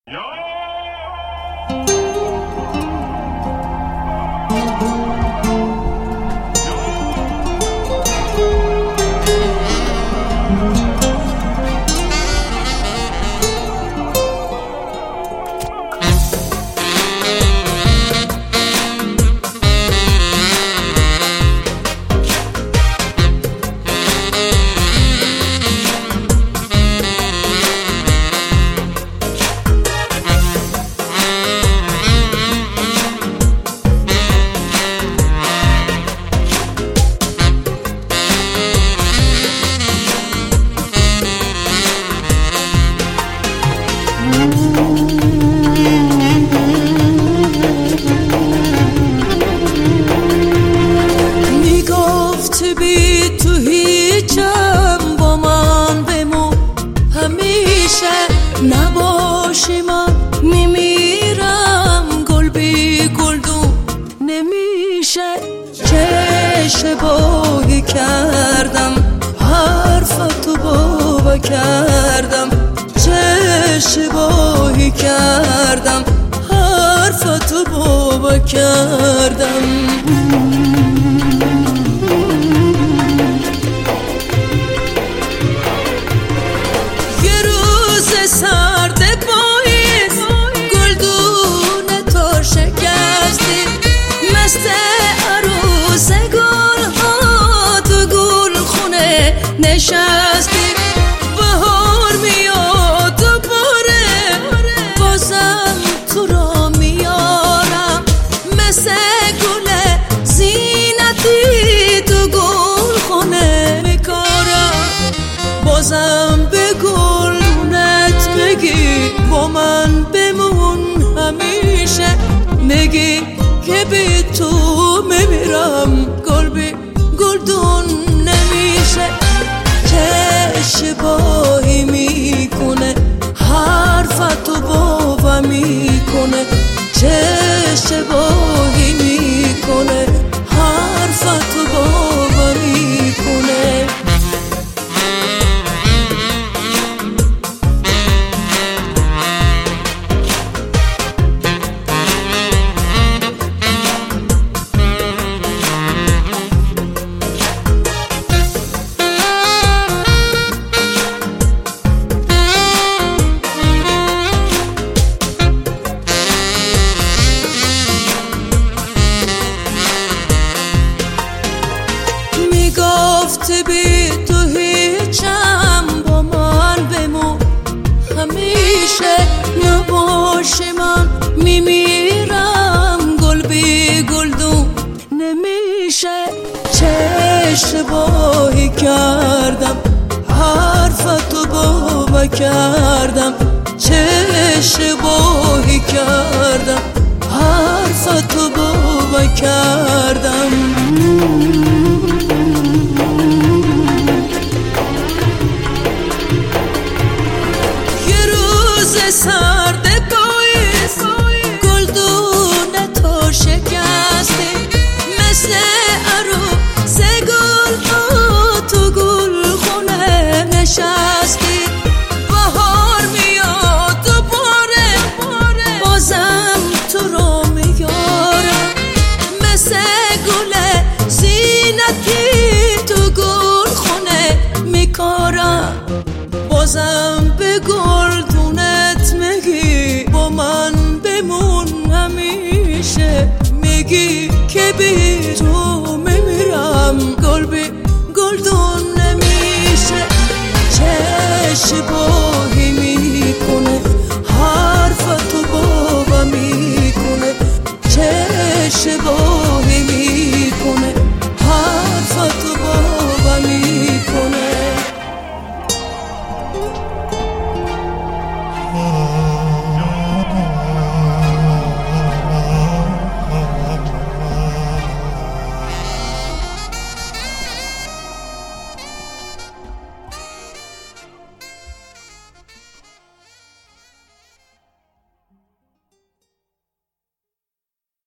میگفت بی تو هیچم با من بمون همیشه نباشی من میمیرم گل بی گلدون نمیشه چه اشتباهی کردم حرفتو باور کردم چه اشتباهی کردم حرفتو باور کردم یه روز سرد پاییز گلدون تو شکستی مثل عروس گل ها تو گل خونه نشستی بهار میاد دوباره بازم تو را میارم مثل گل زینتی تو گل خونه میکارم بازم به گلونت بگی با من بمون همیشه میگی که بی تو میمیرم گل بی گلدون نمیشه چه اشتباهی میکنه حرفتو باور میکنه چه اشتباهی میکنه حرفتو باور میکنه میگفت بی تو هیچم با من بمون همیشه نباشی من میمیرم گل بی گلدون نمیشه چه اشتباهی کردم حرفتو باور کردم چه اشتباهی کردم حرفتو باور کردم سرد پاییز گلدون تو شکستی مثل عروس گل ها تو گل خونه نشستی بهار میاد دوباره بازم تو رو میارم مثل گل زینتی تو گل خونه میکارم بازم به گلدونت میگی با من بمون همیشه میگی که بی تو میمیرم گل بی گلدون نمیشه چه